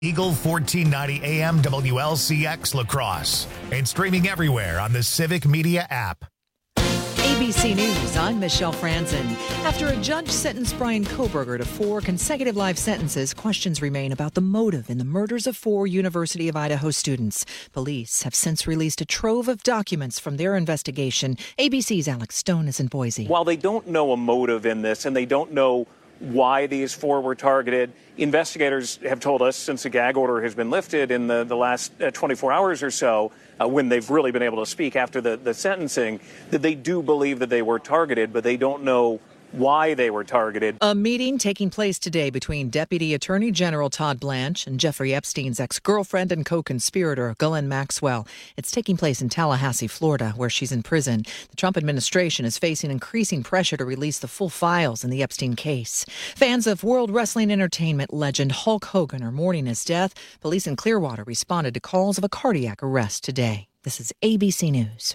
Eagle 1490 AM WLCX La Crosse and streaming everywhere on the Civic Media app. ABC News, I'm Michelle Franzen. After a judge sentenced Bryan Kohberger to 4 consecutive life sentences, questions remain about the motive in the murders of 4 University of Idaho students. Police have since released a trove of documents from their investigation. ABC's Alex Stone is in Boise. While they don't know a motive in this and they don't know why these 4 were targeted, investigators have told us since the gag order has been lifted in the last 24 hours or so, when they've really been able to speak after the sentencing, that they do believe that they were targeted, but they don't know why they were targeted. A meeting taking place today between Deputy Attorney General Todd Blanche and Jeffrey Epstein's ex-girlfriend and co-conspirator Ghislaine Maxwell. It's taking place in Tallahassee, Florida, where she's in prison. The Trump administration is facing increasing pressure to release the full files in the Epstein case. Fans of World Wrestling Entertainment legend Hulk Hogan are mourning his death. Police in Clearwater responded to calls of a cardiac arrest today. This is ABC News.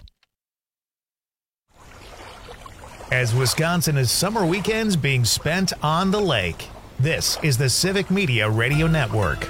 As Wisconsin is summer weekends being spent on the lake, this is the Civic Media Radio Network.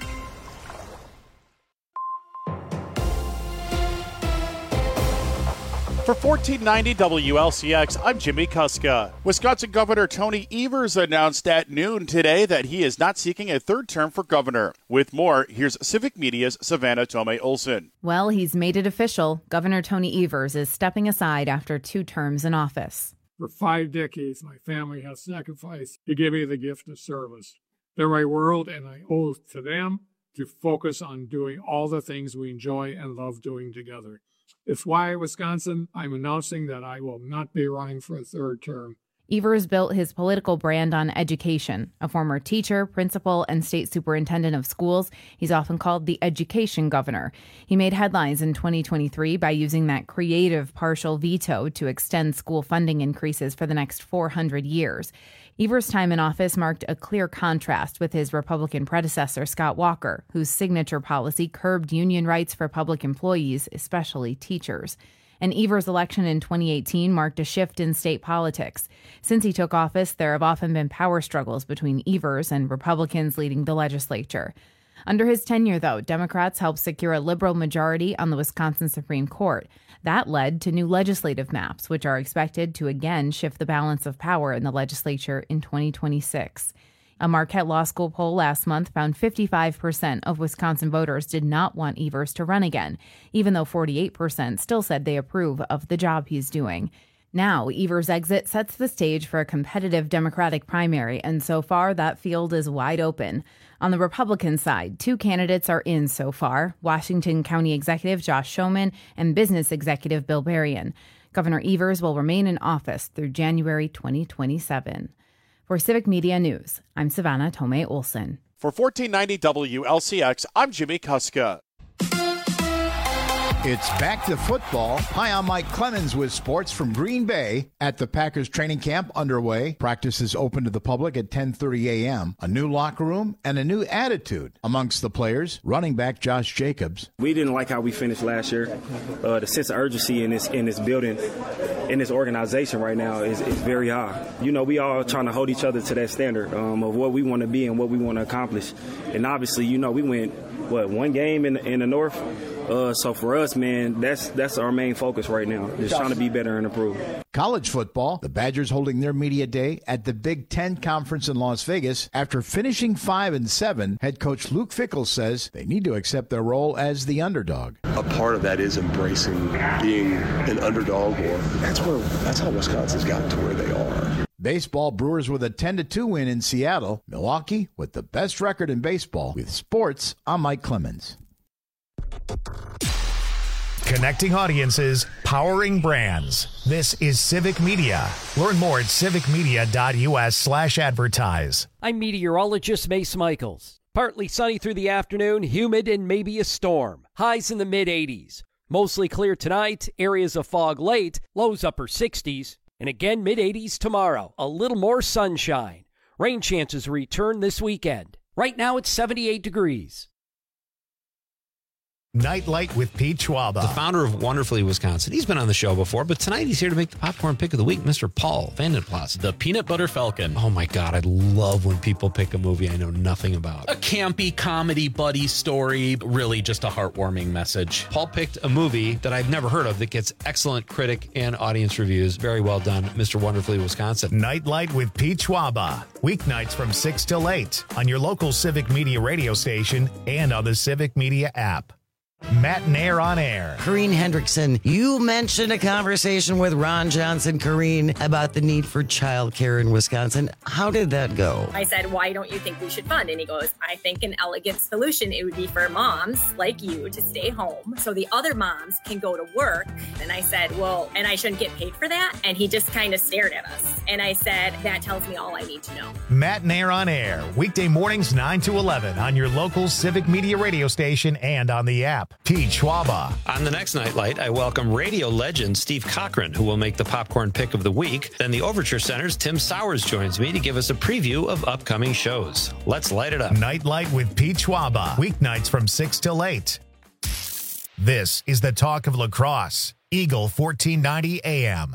For 1490 WLCX, I'm Jimmy Kuska. Wisconsin Governor Tony Evers announced at noon today that he is not seeking a third term for governor. With more, here's Civic Media's Savannah Tomei-Olson. Well, he's made it official. Governor Tony Evers is stepping aside after 2 terms in office. For 5 decades, my family has sacrificed to give me the gift of service. They're my world, and I owe it to them to focus on doing all the things we enjoy and love doing together. It's why, Wisconsin, I'm announcing that I will not be running for a 3rd term. Evers built his political brand on education. A former teacher, principal, and state superintendent of schools, he's often called the education governor. He made headlines in 2023 by using that creative partial veto to extend school funding increases for the next 400 years. Evers' time in office marked a clear contrast with his Republican predecessor, Scott Walker, whose signature policy curbed union rights for public employees, especially teachers. And Evers' election in 2018 marked a shift in state politics. Since he took office, there have often been power struggles between Evers and Republicans leading the legislature. Under his tenure, though, Democrats helped secure a liberal majority on the Wisconsin Supreme Court. That led to new legislative maps, which are expected to again shift the balance of power in the legislature in 2026. A Marquette Law School poll last month found 55% of Wisconsin voters did not want Evers to run again, even though 48% still said they approve of the job he's doing. Now, Evers' exit sets the stage for a competitive Democratic primary, and so far that field is wide open. On the Republican side, 2 candidates are in so far, Washington County Executive Josh Schoeman and Business Executive Bill Berrien. Governor Evers will remain in office through January 2027. For Civic Media News, I'm Savannah Tomei-Olson. For 1490 WLCX, I'm Jimmy Kuska. It's back to football. Hi, I'm Mike Clemens with sports from Green Bay. At the Packers training camp underway, practice is open to the public at 10:30 a.m. A new locker room and a new attitude amongst the players. Running back Josh Jacobs. We didn't like how we finished last year. The sense of urgency in this building, in this organization right now is very high. You know, we all trying to hold each other to that standard of what we want to be and what we want to accomplish. And obviously, you know, we went, 1 game in the North? So for us, man, that's our main focus right now, just trying to be better and improve. College football, the Badgers holding their media day at the Big Ten Conference in Las Vegas. After finishing 5-7, head coach Luke Fickell says they need to accept their role as the underdog. A part of that is embracing being an underdog, or that's how Wisconsin's gotten to where they are. Baseball, Brewers with a 10-2 win in Seattle. Milwaukee with the best record in baseball. With sports, I'm Mike Clemens. Connecting audiences, powering brands. This is Civic Media. Learn more at civicmedia.us/advertise. I'm meteorologist Mace Michaels. Partly sunny through the afternoon, humid and maybe a storm. Highs in the mid-80s. Mostly clear tonight, areas of fog late, lows upper 60s. And again, mid-80s tomorrow. A little more sunshine. Rain chances return this weekend. Right now it's 78 degrees. Nightlight with Pete Schwaba. The founder of Wonderfully Wisconsin. He's been on the show before, but tonight he's here to make the popcorn pick of the week, Mr. Paul Vandenplas. The Peanut Butter Falcon. Oh my God, I love when people pick a movie I know nothing about. A campy comedy buddy story, really just a heartwarming message. Paul picked a movie that I've never heard of that gets excellent critic and audience reviews. Very well done, Mr. Wonderfully Wisconsin. Nightlight with Pete Schwaba. Weeknights from 6 till 8 on your local Civic Media radio station and on the Civic Media app. Matt Nair on air. Corrine Hendrickson, you mentioned a conversation with Ron Johnson, Corrine, about the need for childcare in Wisconsin. How did that go? I said, why don't you think we should fund? And he goes, I think an elegant solution, it would be for moms like you to stay home so the other moms can go to work. And I said, well, and I shouldn't get paid for that? And he just kind of stared at us. And I said, that tells me all I need to know. Matt Nair on air. Weekday mornings 9 to 11 on your local Civic Media radio station and on the app. Pete Schwaba. On the next Nightlight, I welcome radio legend Steve Cochran, who will make the popcorn pick of the week. Then the Overture Center's Tim Sowers joins me to give us a preview of upcoming shows. Let's light it up. Nightlight with Pete Schwaba. Weeknights from 6 till 8. This is the talk of lacrosse. Eagle 1490 AM.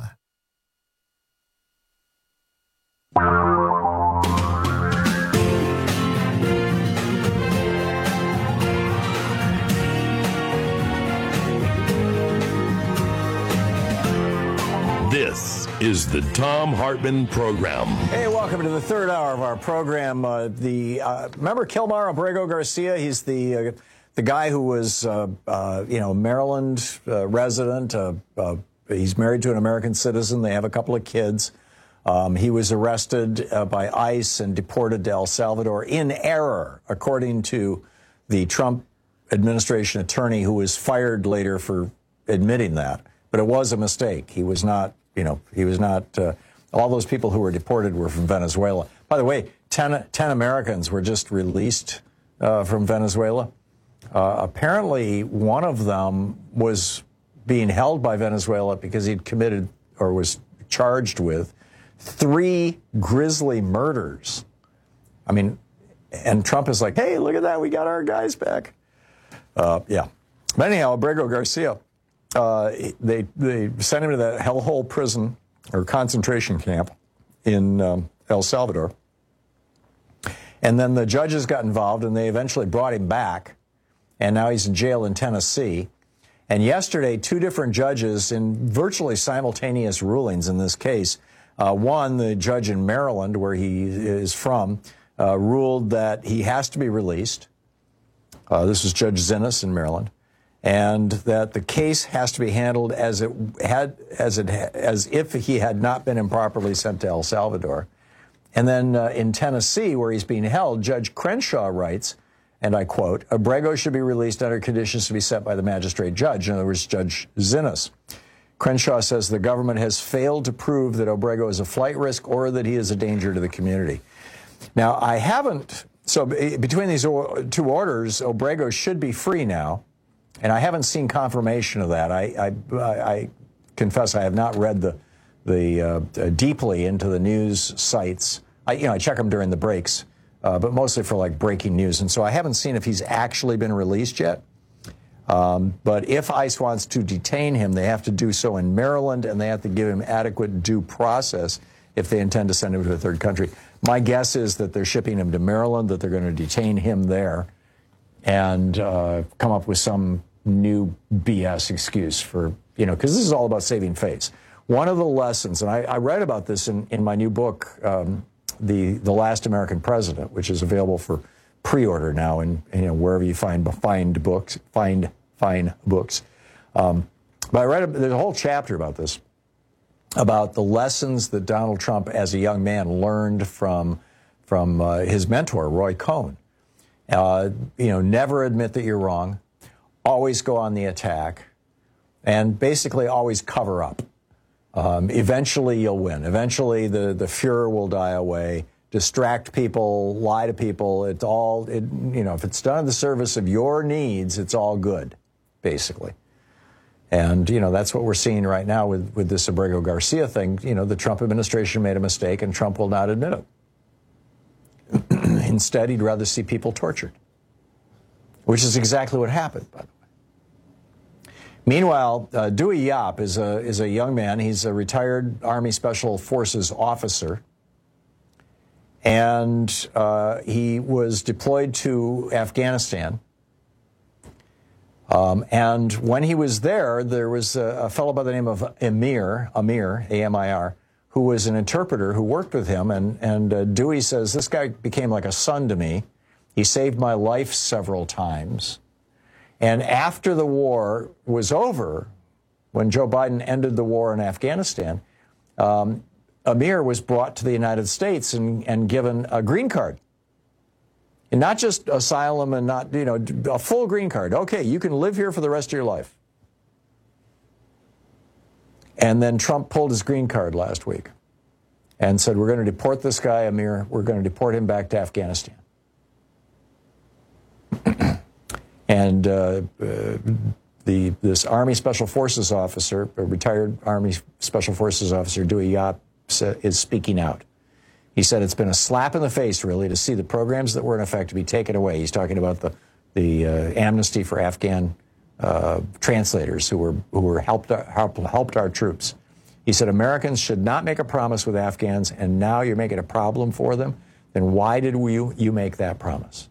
This is the Thom Hartmann Program. Hey, welcome to the third hour of our program. Remember Kilmar Abrego Garcia? He's the guy who was, Maryland resident. He's married to an American citizen. They have a couple of kids. He was arrested by ICE and deported to El Salvador in error, according to the Trump administration attorney, who was fired later for admitting that. But it was a mistake. He was not, all those people who were deported were from Venezuela. By the way, 10 Americans were just released from Venezuela. Apparently, one of them was being held by Venezuela because he'd committed or was charged with 3 grisly murders. I mean, and Trump is like, hey, look at that. We got our guys back. Yeah. But anyhow, Abrego Garcia, they sent him to that hellhole prison or concentration camp in El Salvador. And then the judges got involved, and they eventually brought him back. And now he's in jail in Tennessee. And yesterday, 2 different judges in virtually simultaneous rulings in this case. One, the judge in Maryland, where he is from, ruled that he has to be released. This is Judge Zinnes in Maryland. And that the case has to be handled as if he had not been improperly sent to El Salvador. And then in Tennessee, where he's being held, Judge Crenshaw writes, and I quote, Abrego should be released under conditions to be set by the magistrate judge. In other words, Judge Zinnes. Crenshaw says the government has failed to prove that Abrego is a flight risk or that he is a danger to the community. Now, so between these 2 orders, Abrego should be free now. And I haven't seen confirmation of that. I confess I have not read the deeply into the news sites. I check them during the breaks, but mostly for like breaking news. And so I haven't seen if he's actually been released yet. But if ICE wants to detain him, they have to do so in Maryland, and they have to give him adequate due process if they intend to send him to a third country. My guess is that they're shipping him to Maryland, that they're going to detain him there and come up with some new BS excuse for, because this is all about saving face. One of the lessons, and I write about this in my new book, The Last American President, which is available for pre-order now, and wherever you find books. But I write there's a whole chapter about this, about the lessons that Donald Trump, as a young man, learned from his mentor, Roy Cohn. Never admit that you're wrong, always go on the attack, and basically always cover up. Eventually you'll win. Eventually the furor will die away. Distract people, lie to people. It's all, if it's done in the service of your needs, it's all good, basically. And, that's what we're seeing right now with this Abrego Garcia thing. The Trump administration made a mistake, and Trump will not admit it. Instead, he'd rather see people tortured, which is exactly what happened, by the way. Meanwhile, Dewey Yap is a young man. He's a retired Army Special Forces officer. And he was deployed to Afghanistan. And when he was there was a fellow by the name of Amir, A-M-I-R, who was an interpreter who worked with him. And Dewey says, this guy became like a son to me. He saved my life several times. And after the war was over, when Joe Biden ended the war in Afghanistan, Amir was brought to the United States and given a green card. And not just asylum and not, a full green card. Okay, you can live here for the rest of your life. And then Trump pulled his green card last week and said, we're going to deport this guy, Amir. We're going to deport him back to Afghanistan. And this Army Special Forces officer, a retired Army Special Forces officer, Dewey Yap, is speaking out. He said it's been a slap in the face, really, to see the programs that were in effect to be taken away. He's talking about the amnesty for Afghan translators who helped our troops. He said Americans should not make a promise with Afghans, and now you're making a problem for them. Then why did you make that promise?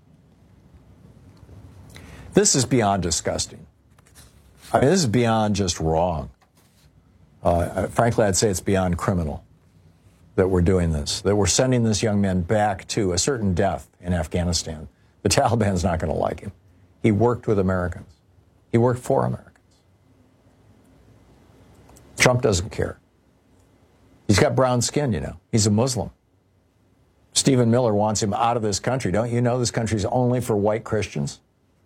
This is beyond disgusting. I mean, this is beyond just wrong. Frankly, I'd say it's beyond criminal that we're doing this, that we're sending this young man back to a certain death in Afghanistan. The Taliban's not going to like him. He worked with Americans. He worked for Americans. Trump doesn't care. He's got brown skin, He's a Muslim. Stephen Miller wants him out of this country. Don't you know this country's only for white Christians?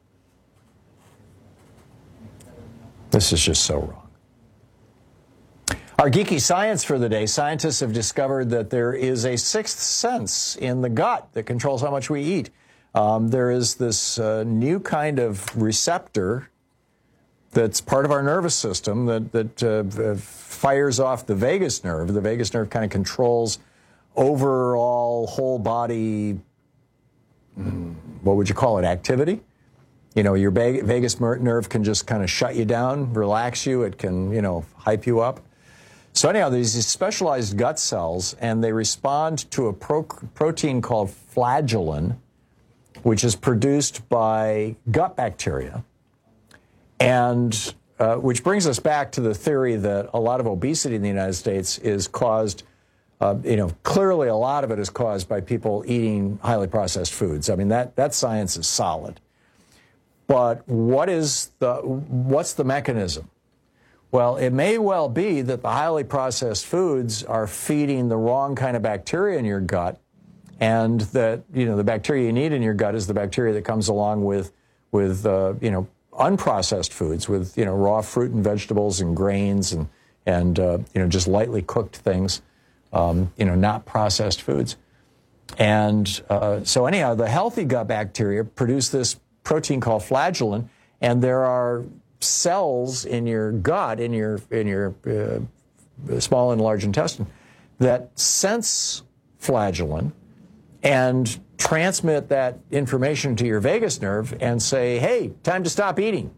This is just so wrong. Our geeky science for the day, scientists have discovered that there is a sixth sense in the gut that controls how much we eat. There is this new kind of receptor that's part of our nervous system that fires off the vagus nerve. The vagus nerve kind of controls overall whole body, what would you call it, activity? Your vagus nerve can just kind of shut you down, relax you. It can, hype you up. So anyhow, there's these specialized gut cells, and they respond to a protein called flagellin, which is produced by gut bacteria, and which brings us back to the theory that a lot of obesity in the United States is caused, clearly a lot of it is caused by people eating highly processed foods. I mean, that science is solid. But what's the mechanism? Well, it may well be that the highly processed foods are feeding the wrong kind of bacteria in your gut, and that the bacteria you need in your gut is the bacteria that comes along with unprocessed foods, with raw fruit and vegetables and grains and just lightly cooked things, not processed foods. And so anyhow, the healthy gut bacteria produce this protein called flagellin, and there are cells in your gut, in your small and large intestine, that sense flagellin and transmit that information to your vagus nerve and say, hey, time to stop eating.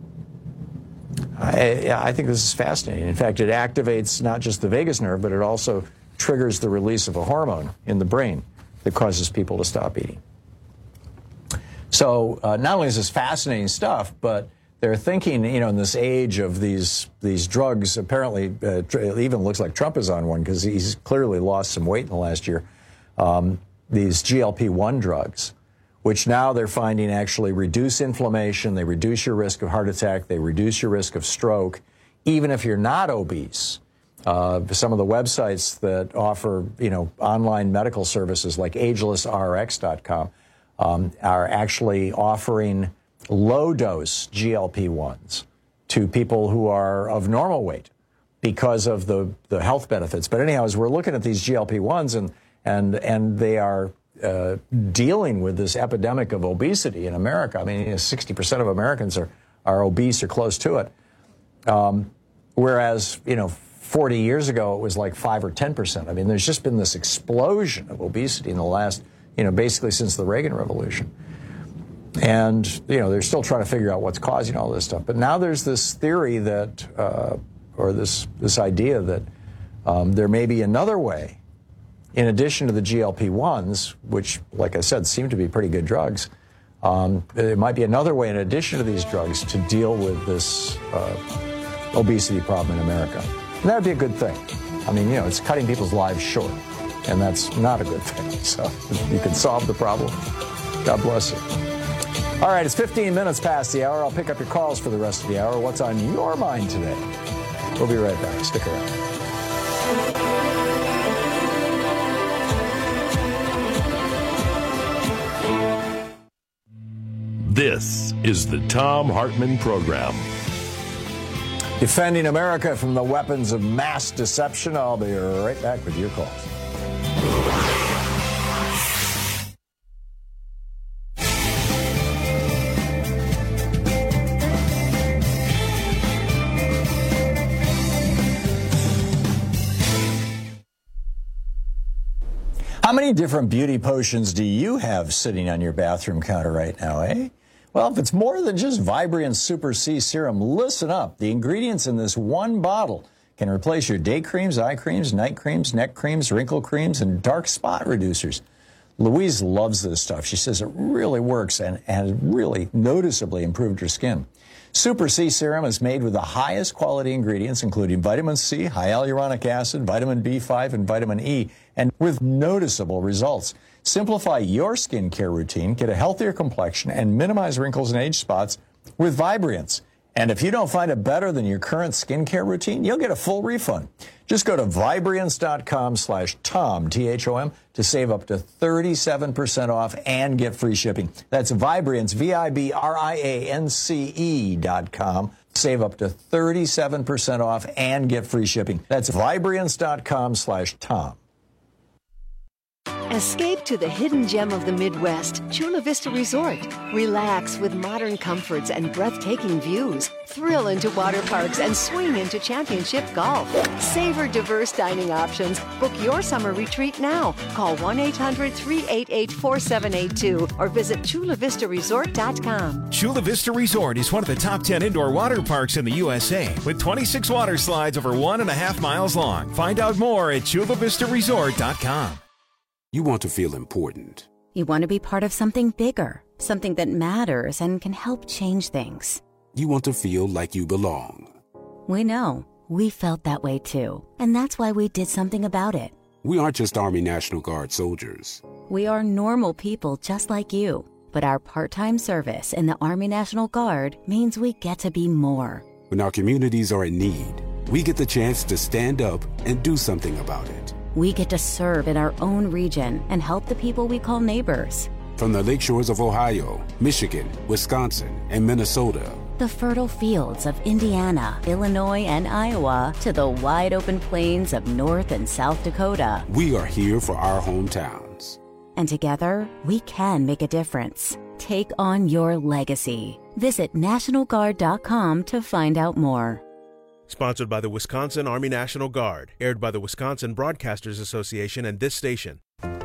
I think this is fascinating. In fact, it activates not just the vagus nerve, but it also triggers the release of a hormone in the brain that causes people to stop eating. So not only is this fascinating stuff, but they're thinking, in this age of these drugs, apparently it even looks like Trump is on one because he's clearly lost some weight in the last year, these GLP-1 drugs, which now they're finding actually reduce inflammation, they reduce your risk of heart attack, they reduce your risk of stroke, even if you're not obese. Some of the websites that offer, online medical services like agelessrx.com are actually offering low-dose GLP-1s to people who are of normal weight because of the health benefits. But anyhow, as we're looking at these GLP-1s and they are dealing with this epidemic of obesity in America. I mean, 60% of Americans are obese or close to it. Whereas, 40 years ago, it was like 5 or 10%. I mean, there's just been this explosion of obesity in the last, basically since the Reagan Revolution. And, they're still trying to figure out what's causing all this stuff. But now there's this theory that, or this idea that there may be another way, in addition to the GLP-1s, which, like I said, seem to be pretty good drugs. There might be another way, in addition to these drugs, to deal with this obesity problem in America. And that would be a good thing. I mean, it's cutting people's lives short, and that's not a good thing. So if you can solve the problem, God bless you. All right, it's 15 minutes past the hour. I'll pick up your calls for the rest of the hour. What's on your mind today? We'll be right back. Stick around. This is the Thom Hartmann Program. Defending America from the weapons of mass deception. I'll be right back with your calls. How many different beauty potions do you have sitting on your bathroom counter right now, eh? Well, if it's more than just Vibrant Super C Serum, listen up. The ingredients in this one bottle can replace your day creams, eye creams, night creams, neck creams, wrinkle creams, and dark spot reducers. Louise loves this stuff. She says it really works and has really noticeably improved her skin. Super C Serum is made with the highest quality ingredients, including vitamin C, high hyaluronic acid, vitamin B5, and vitamin E, and with noticeable results. Simplify your skincare routine, get a healthier complexion, and minimize wrinkles and age spots with Vibrance. And if you don't find it better than your current skincare routine, you'll get a full refund. Just go to Vibrance.com/Tom, T-H-O-M, to save up to 37% off and get free shipping. That's Vibrance, Vibrance.com. Save up to 37% off and get free shipping. That's Vibrance.com/Tom. Escape to the hidden gem of the Midwest, Chula Vista Resort. Relax with modern comforts and breathtaking views. Thrill into water parks and swing into championship golf. Savor diverse dining options. Book your summer retreat now. Call 1-800-388-4782 or visit ChulaVistaResort.com. Chula Vista Resort is one of the top 10 indoor water parks in the USA with 26 water slides over 1.5 miles long. Find out more at ChulaVistaResort.com. You want to feel important. You want to be part of something bigger, something that matters and can help change things. You want to feel like you belong. We know. We felt that way too. And that's why we did something about it. We aren't just Army National Guard soldiers. We are normal people just like you. But our part-time service in the Army National Guard means we get to be more. When our communities are in need, we get the chance to stand up and do something about it. We get to serve in our own region and help the people we call neighbors. From the lakeshores of Ohio, Michigan, Wisconsin, and Minnesota, the fertile fields of Indiana, Illinois, and Iowa, to the wide open plains of North and South Dakota, we are here for our hometowns. And together, we can make a difference. Take on your legacy. Visit NationalGuard.com to find out more. Sponsored by the Wisconsin Army National Guard. Aired by the Wisconsin Broadcasters Association and this station. Mommy,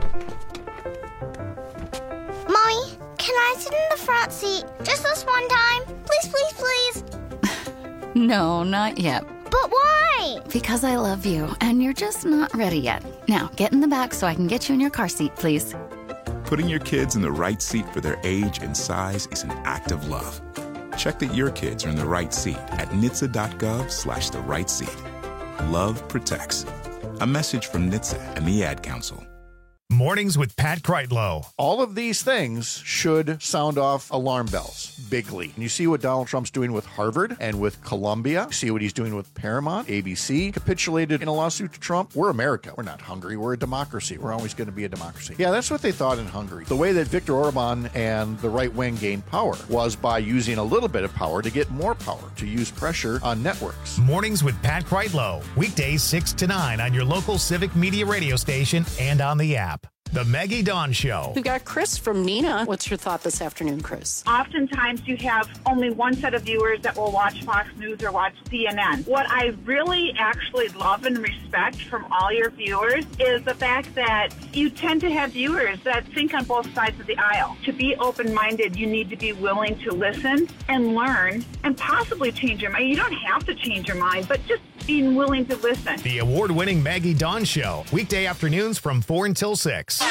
can I sit in the front seat just this one time? Please, please, please. No, not yet. But why? Because I love you, and you're just not ready yet. Now, get in the back so I can get you in your car seat, please. Putting your kids in the right seat for their age and size is an act of love. Check that your kids are in the right seat at NHTSA.gov/the right seat. Love protects. A message from NHTSA and the Ad Council. Mornings with Pat Kreitlow. All of these things should sound off alarm bells bigly. And you see what Donald Trump's doing with Harvard and with Columbia. You see what he's doing with Paramount. ABC capitulated in a lawsuit to Trump. We're America. We're not Hungary. We're a democracy. We're always going to be a democracy. Yeah, that's what they thought in Hungary. The way that Viktor Orban and the right wing gained power was by using a little bit of power to get more power, to use pressure on networks. Mornings with Pat Kreitlow. Weekdays 6 to 9 on your local Civic Media radio station and on the app. The Maggie Dawn Show. We've got Chris from Neenah. What's your thought this afternoon, Chris? Oftentimes you have only one set of viewers that will watch Fox News or watch CNN. What I really actually love and respect from all your viewers is the fact that you tend to have viewers that think on both sides of the aisle. To be open-minded, you need to be willing to listen and learn and possibly change your mind. You don't have to change your mind, but just being willing to listen. The award-winning Maggie Dawn Show. Weekday afternoons from 4 until 6.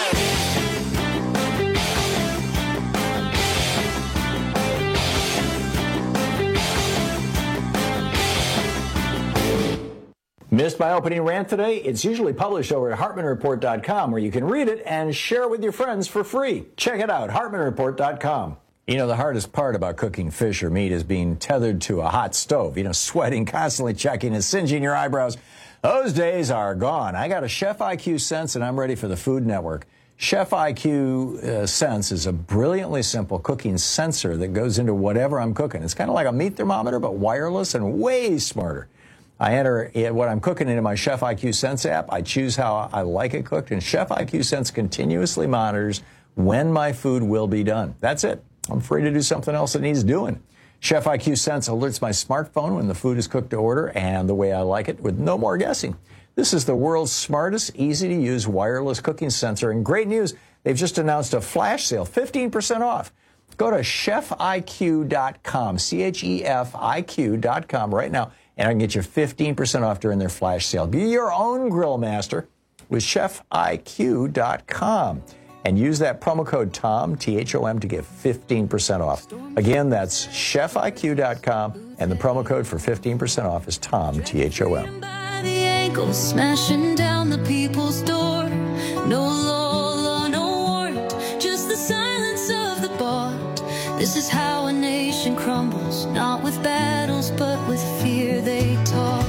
Missed my opening rant today? It's usually published over at HartmanReport.com, where you can read it and share it with your friends for free. Check it out, HartmanReport.com. You know, the hardest part about cooking fish or meat is being tethered to a hot stove. You know, sweating, constantly checking and singeing your eyebrows. Those days are gone. I got a Chef IQ Sense, and I'm ready for the Food Network. Chef IQ Sense is a brilliantly simple cooking sensor that goes into whatever I'm cooking. It's kind of like a meat thermometer, but wireless and way smarter. I enter what I'm cooking into my Chef IQ Sense app. I choose how I like it cooked, and Chef IQ Sense continuously monitors when my food will be done. That's it. I'm free to do something else that needs doing. Chef IQ Sense alerts my smartphone when the food is cooked to order and the way I like it with no more guessing. This is the world's smartest, easy-to-use wireless cooking sensor. And great news, they've just announced a flash sale, 15% off. Go to chefiq.com, CHEFIQ.com right now, and I can get you 15% off during their flash sale. Be your own grill master with chefiq.com. And use that promo code TOM, T-H-O-M, to get 15% off. Again, that's chefiq.com, and the promo code for 15% off is TOM, T-H-O-M. The ankles smashing down the people's door. No law, no warrant, just the silence of the bought. This is how a nation crumbles, not with battles, but with fear they taught.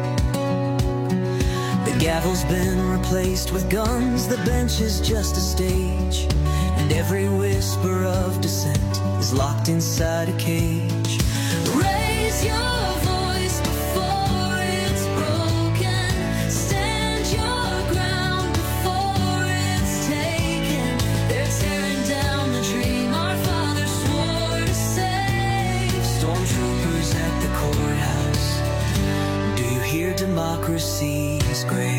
The gavel's been replaced with guns, the bench is just a stage, and every whisper of dissent is locked inside a cage. Raise your voice before it's broken, stand your ground before it's taken. They're tearing down the dream our fathers swore to save. Stormtroopers at the courthouse, do you hear democracy's grave?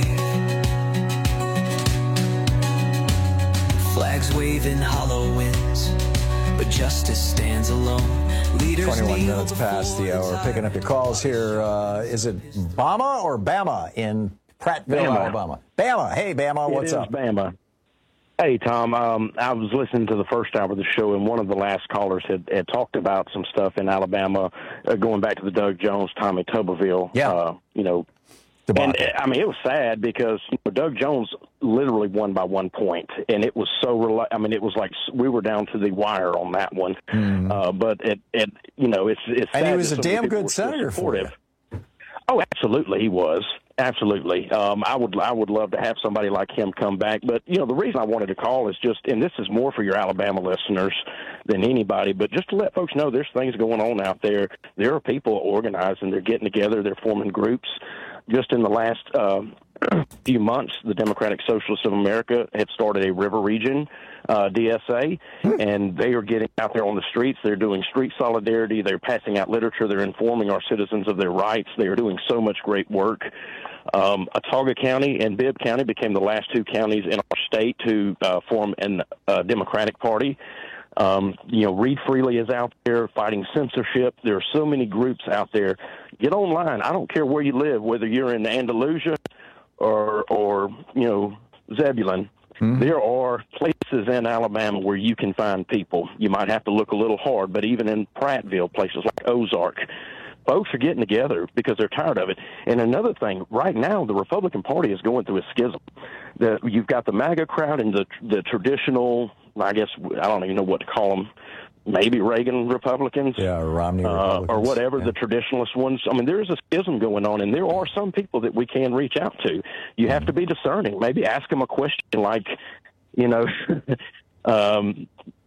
Flags waving hollow winds, but justice stands alone. Leaders 21 minutes past the hour. Picking up your calls here. Is it Bama or Bama in Prattville, Bama. Alabama? Bama. Hey, Bama, what's up? Bama. Hey, Tom. I was listening to the first hour of the show, and one of the last callers had talked about some stuff in Alabama, going back to the Doug Jones, Tommy Tuberville. Yeah. And I mean, it was sad because Doug Jones literally won by 1 point, and it was so. It was like we were down to the wire on that one. But it's sad. And he was a damn good senator for you. Oh, absolutely, he was. Absolutely. I would love to have somebody like him come back. But, the reason I wanted to call is just, and this is more for your Alabama listeners than anybody, but just to let folks know there's things going on out there. There are people organizing. They're getting together. They're forming groups. Just in the last few months, the Democratic Socialists of America have started a river region DSA, and they are getting out there on the streets. They're doing street solidarity. They're passing out literature. They're informing our citizens of their rights. They are doing so much great work. Autauga County and Bibb County became the last two counties in our state to form a Democratic Party. Read Freely is out there fighting censorship. There are so many groups out there. Get online. I don't care where you live, whether you're in Andalusia or Zebulon. There are places in Alabama where you can find people. You might have to look a little hard, but even in Prattville, places like Ozark, folks are getting together because they're tired of it. And another thing, right now, the Republican Party is going through a schism. You've got the MAGA crowd and the traditional, I guess, I don't even know what to call them, maybe Reagan Republicans. Yeah, or Romney Republicans. Or whatever, the traditionalist ones. I mean, there's a schism going on, and there are some people that we can reach out to. You have to be discerning. Maybe ask them a question like,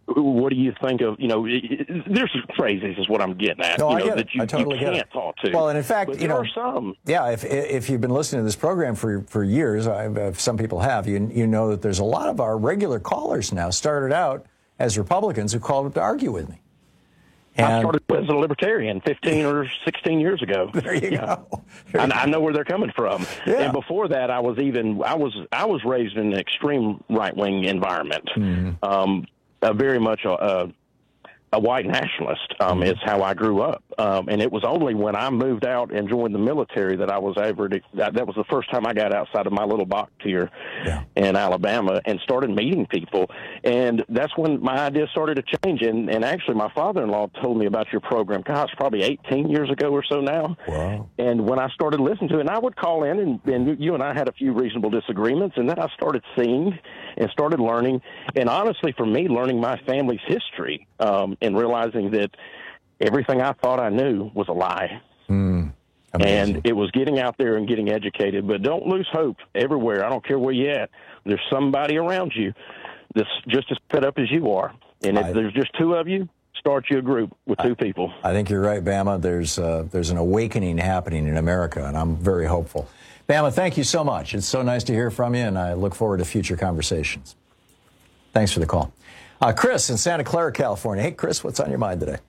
what do you think of, there's phrases is what I'm getting at, No, I get that it. I totally you get can't it. talk to. Well, and in fact, but there are some. Yeah, if you've been listening to this program for years, some people have, you know that there's a lot of our regular callers now started out as Republicans who called up to argue with me. I started as a libertarian 15 or 16 years ago. There you go. I know where they're coming from. Yeah. And before that, I was raised in an extreme right-wing environment. Very much a white nationalist is how I grew up. And it was only when I moved out and joined the military that I was that was the first time I got outside of my little box here in Alabama and started meeting people. And that's when my ideas started to change. And actually, my father-in-law told me about your program, gosh, probably 18 years ago or so now. Wow. And when I started listening to it, and I would call in, and you and I had a few reasonable disagreements, and then I started seeing and started learning. And honestly, for me, learning my family's history, and realizing that everything I thought I knew was a lie. And it was getting out there and getting educated. But don't lose hope everywhere. I don't care where you're at. There's somebody around you that's just as fed up as you are. And if there's just two of you, start you a group with two people. I think you're right, Bama. There's an awakening happening in America, and I'm very hopeful. Bama, thank you so much. It's so nice to hear from you, and I look forward to future conversations. Thanks for the call. Chris in Santa Clara, California. Hey, Chris, what's on your mind today?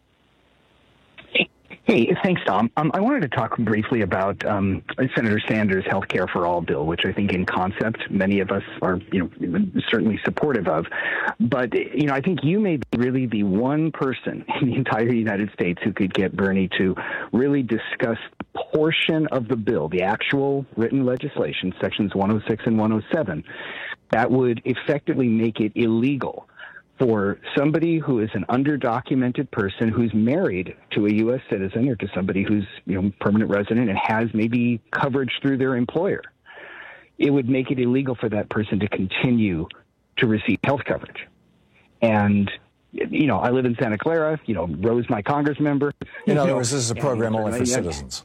Hey, thanks, Tom. I wanted to talk briefly about Senator Sanders' Health Care for All bill, which I think in concept many of us are, certainly supportive of. But, I think you may be really the one person in the entire United States who could get Bernie to really discuss the portion of the bill, the actual written legislation, sections 106 and 107, that would effectively make it illegal for somebody who is an underdocumented person who's married to a U.S. citizen or to somebody who's permanent resident and has maybe coverage through their employer. It would make it illegal for that person to continue to receive health coverage. And, I live in Santa Clara, Rose, my Congress member. In other words, this is a program only for citizens.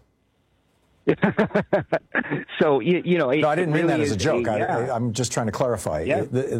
So, no, I didn't mean that as a joke. I'm just trying to clarify. Yeah.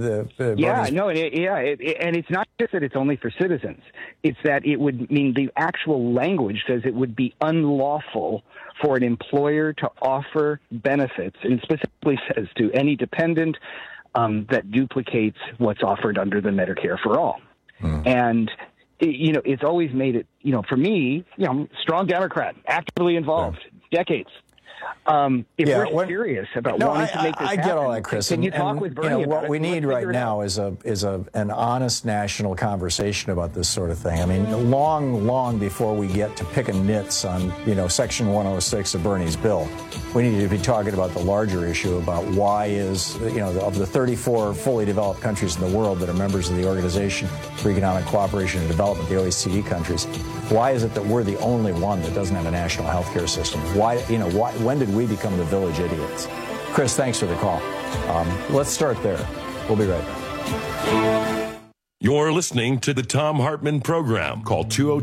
And it's not just that it's only for citizens. It's that it would mean the actual language says it would be unlawful for an employer to offer benefits, and specifically says to any dependent that duplicates what's offered under the Medicare for All. And it's always made it, for me, strong Democrat, actively involved, decades. If we're serious about wanting to make this happen, I get all that, Chris. Can you talk with Bernie about what we need right now is an honest national conversation about this sort of thing. I mean, long before we get to picking nits on, Section 106 of Bernie's bill, we need to be talking about the larger issue about why is, of the 34 fully developed countries in the world that are members of the Organization for Economic Cooperation and Development, the OECD countries, why is it that we're the only one that doesn't have a national health care system? When did we become the village idiots? Chris, thanks for the call. Let's start there. We'll be right back. You're listening to the Thom Hartmann Program. Call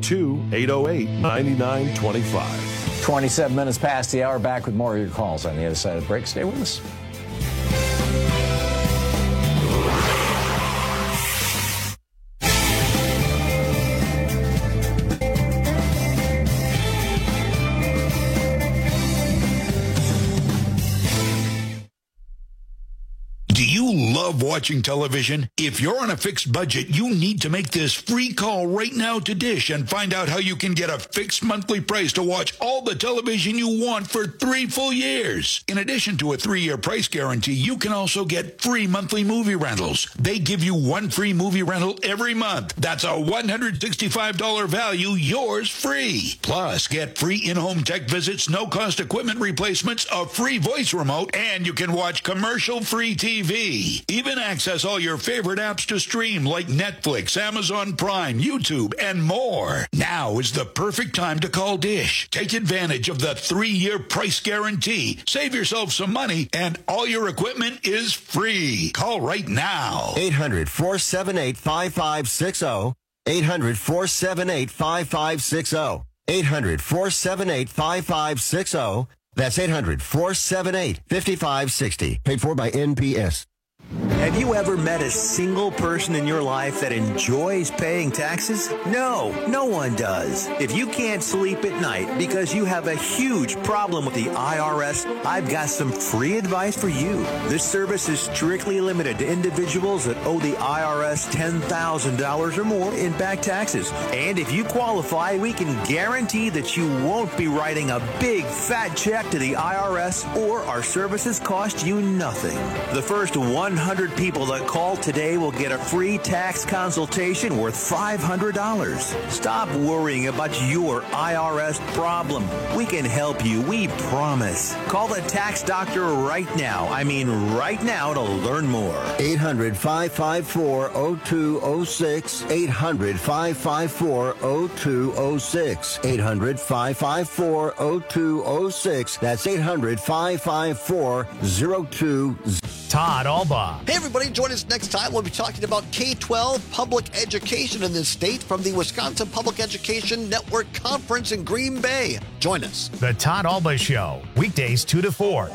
202-808-9925. 27 minutes past the hour. Back with more of your calls on the other side of the break. Stay with us. Love watching television? If you're on a fixed budget, you need to make this free call right now to Dish and find out how you can get a fixed monthly price to watch all the television you want for 3 full years. In addition to a 3-year price guarantee, you can also get free monthly movie rentals. They give you 1 free movie rental every month. That's a $165 value, yours free. Plus, get free in-home tech visits, no-cost equipment replacements, a free voice remote, and you can watch commercial-free TV. Even access all your favorite apps to stream like Netflix, Amazon Prime, YouTube, and more. Now is the perfect time to call Dish. Take advantage of the 3-year price guarantee. Save yourself some money, and all your equipment is free. Call right now. 800-478-5560. 800-478-5560. 800-478-5560. That's 800-478-5560. Paid for by NPS. Have you ever met a single person in your life that enjoys paying taxes? No one does. If you can't sleep at night because you have a huge problem with the IRS, I've got some free advice for you. This service is strictly limited to individuals that owe the IRS $10,000 or more in back taxes. And if you qualify, we can guarantee that you won't be writing a big fat check to the IRS, or our services cost you nothing. The first 100 people that call today will get a free tax consultation worth $500. Stop worrying about your IRS problem. We can help you, we promise. Call the tax doctor right now. I mean right now, to learn more. 800-554-0206. 800-554-0206. 800-554-0206. That's 800-554-0206. Todd Alba. Hey, everybody, join us next time. We'll be talking about K-12 public education in this state from the Wisconsin Public Education Network Conference in Green Bay. Join us. The Todd Alba Show, weekdays 2 to 4.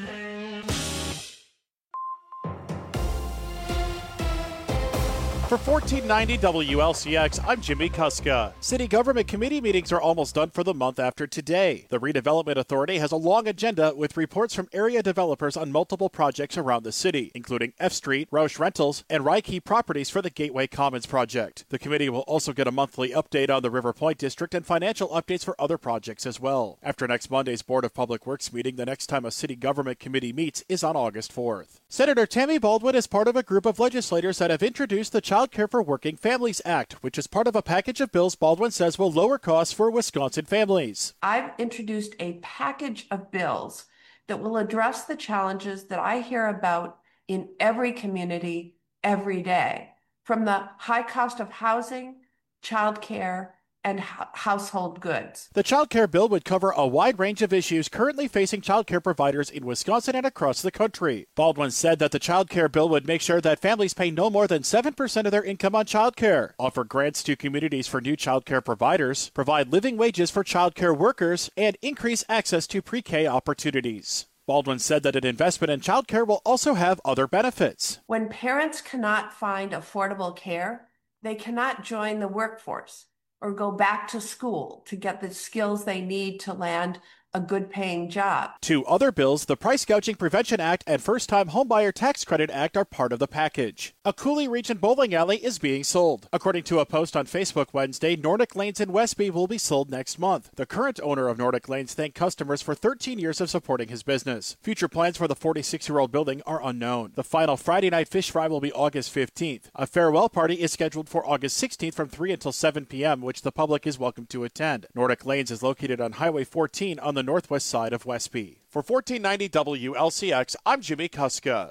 For 1490 WLCX, I'm Jimmy Kuska. City government committee meetings are almost done for the month after today. The Redevelopment Authority has a long agenda with reports from area developers on multiple projects around the city, including F Street, Roush Rentals, and Rykey Properties for the Gateway Commons project. The committee will also get a monthly update on the River Point District and financial updates for other projects as well. After next Monday's Board of Public Works meeting, the next time a city government committee meets is on August 4th. Senator Tammy Baldwin is part of a group of legislators that have introduced the Child Care for Working Families Act, which is part of a package of bills Baldwin says will lower costs for Wisconsin families. I've introduced a package of bills that will address the challenges that I hear about in every community every day, from the high cost of housing, childcare, and household goods. The child care bill would cover a wide range of issues currently facing child care providers in Wisconsin and across the country. Baldwin said that the child care bill would make sure that families pay no more than 7% of their income on child care, offer grants to communities for new child care providers, provide living wages for child care workers, and increase access to pre-K opportunities. Baldwin said that an investment in child care will also have other benefits. When parents cannot find affordable care, they cannot join the workforce or go back to school to get the skills they need to land a good-paying job. Two other bills, the Price Gouging Prevention Act and First-Time Homebuyer Tax Credit Act, are part of the package. A Cooley Region bowling alley is being sold. According to a post on Facebook Wednesday, Nordic Lanes in Westby will be sold next month. The current owner of Nordic Lanes thanked customers for 13 years of supporting his business. Future plans for the 46-year-old building are unknown. The final Friday night fish fry will be August 15th. A farewell party is scheduled for August 16th from 3 until 7 p.m., which the public is welcome to attend. Nordic Lanes is located on Highway 14 on the northwest side of Westby. For 1490 WLCX, I'm Jimmy Kuska.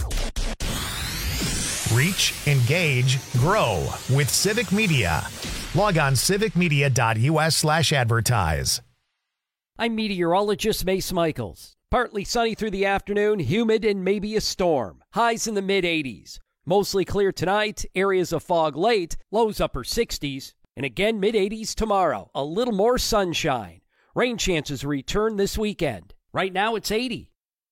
Reach, engage, grow with Civic Media. Log on civicmedia.us/advertise. I'm meteorologist Mace Michaels. Partly sunny through the afternoon, humid and maybe a storm. Highs in the mid-80s. Mostly clear tonight, areas of fog late, lows upper 60s. And again mid-80s tomorrow. A little more sunshine. Rain chances return this weekend. Right now it's 80.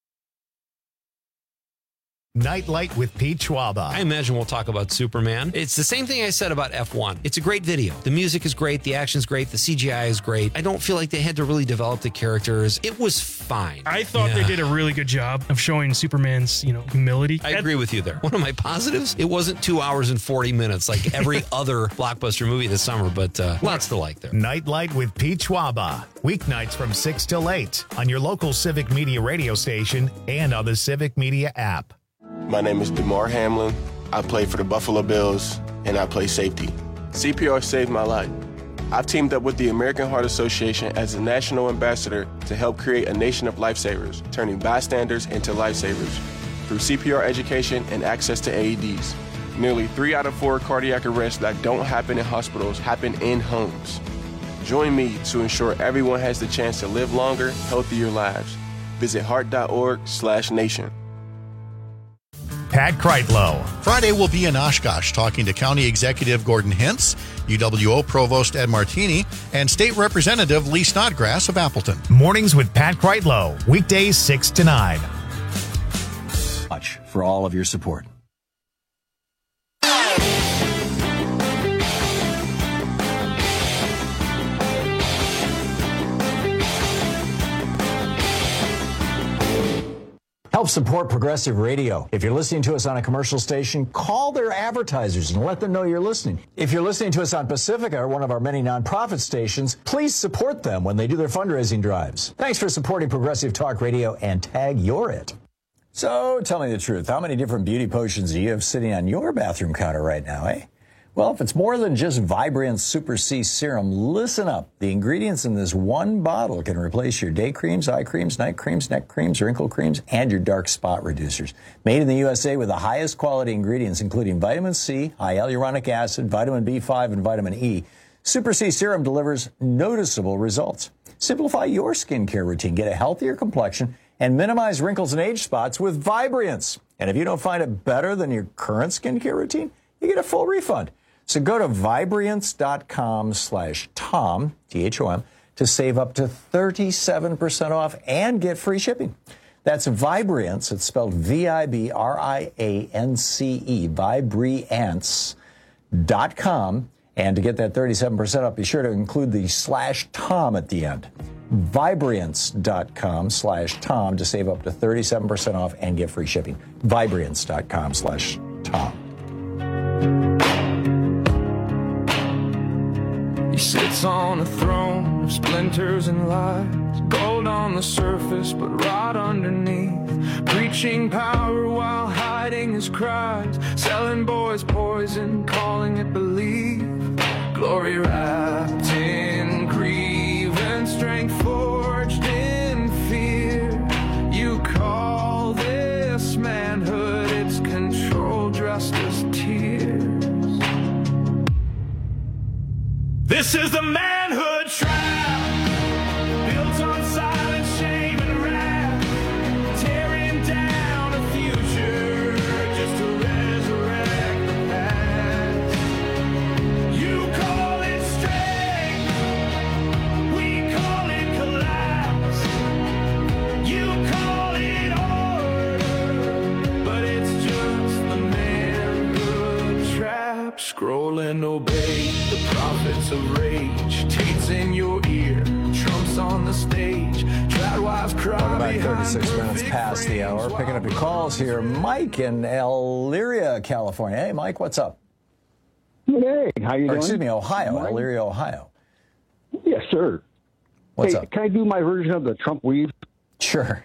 Nightlight with Pete Schwaba. I imagine we'll talk about Superman. It's the same thing I said about F1. It's a great video. The music is great. The action's great. The CGI is great. I don't feel like they had to really develop the characters. It was fine. I thought they did a really good job of showing Superman's, humility. I agree with you there. One of my positives, it wasn't 2 hours and 40 minutes like every other blockbuster movie this summer, but lots to like there. Nightlight with Pete Schwaba. Weeknights from 6 till 8 on your local Civic Media radio station and on the Civic Media app. My name is DeMar Hamlin. I play for the Buffalo Bills, and I play safety. CPR saved my life. I've teamed up with the American Heart Association as a national ambassador to help create a nation of lifesavers, turning bystanders into lifesavers through CPR education and access to AEDs. Nearly 3 out of 4 cardiac arrests that don't happen in hospitals happen in homes. Join me to ensure everyone has the chance to live longer, healthier lives. Visit heart.org/nation. Pat Kreitlow. Friday will be in Oshkosh talking to County Executive Gordon Hintz, UWO Provost Ed Martini, and State Representative Lee Snodgrass of Appleton. Mornings with Pat Kreitlow, weekdays 6 to 9. Much for all of your support. Help support Progressive Radio. If you're listening to us on a commercial station, call their advertisers and let them know you're listening. If you're listening to us on Pacifica, or one of our many nonprofit stations, please support them when they do their fundraising drives. Thanks for supporting Progressive Talk Radio, and tag you're it. So tell me the truth. How many different beauty potions do you have sitting on your bathroom counter right now, eh? Well, if it's more than just Vibrance Super C Serum, listen up. The ingredients in this one bottle can replace your day creams, eye creams, night creams, neck creams, wrinkle creams, and your dark spot reducers. Made in the USA with the highest quality ingredients, including vitamin C, high hyaluronic acid, vitamin B5, and vitamin E, Super C Serum delivers noticeable results. Simplify your skincare routine, get a healthier complexion, and minimize wrinkles and age spots with Vibrance. And if you don't find it better than your current skincare routine, you get a full refund. So go to Vibrance.com/Tom, T-H-O-M, to save up to 37% off and get free shipping. That's Vibrance. It's spelled V-I-B-R-I-A-N-C-E, Vibrance.com. And to get that 37% off, be sure to include the /Tom at the end. Vibrance.com/Tom to save up to 37% off and get free shipping. Vibrance.com/Tom. He sits on a throne of splinters and lies, gold on the surface but rot underneath, preaching power while hiding his cries, selling boys poison, calling it belief, glory wrapped in grief and strength forged in fear. You call this manhood, it's control dressed as tears. This is the manhood trap, built on silent shame and wrath, tearing down a future just to resurrect the past. You call it strength, we call it collapse. You call it order, but it's just the manhood trap. Scrolling obey the prophets of rage, Tate's in your ear, Trump's on the stage, trad wives cry. Welcome back, 36 minutes past the hour. Picking up your calls here. Mike in Elyria, California. Hey, Mike, what's up? Hey, how you doing? Excuse me, Ohio, Elyria, Ohio. Yes, sir. What's up? Can I do my version of the Trump weave? Sure.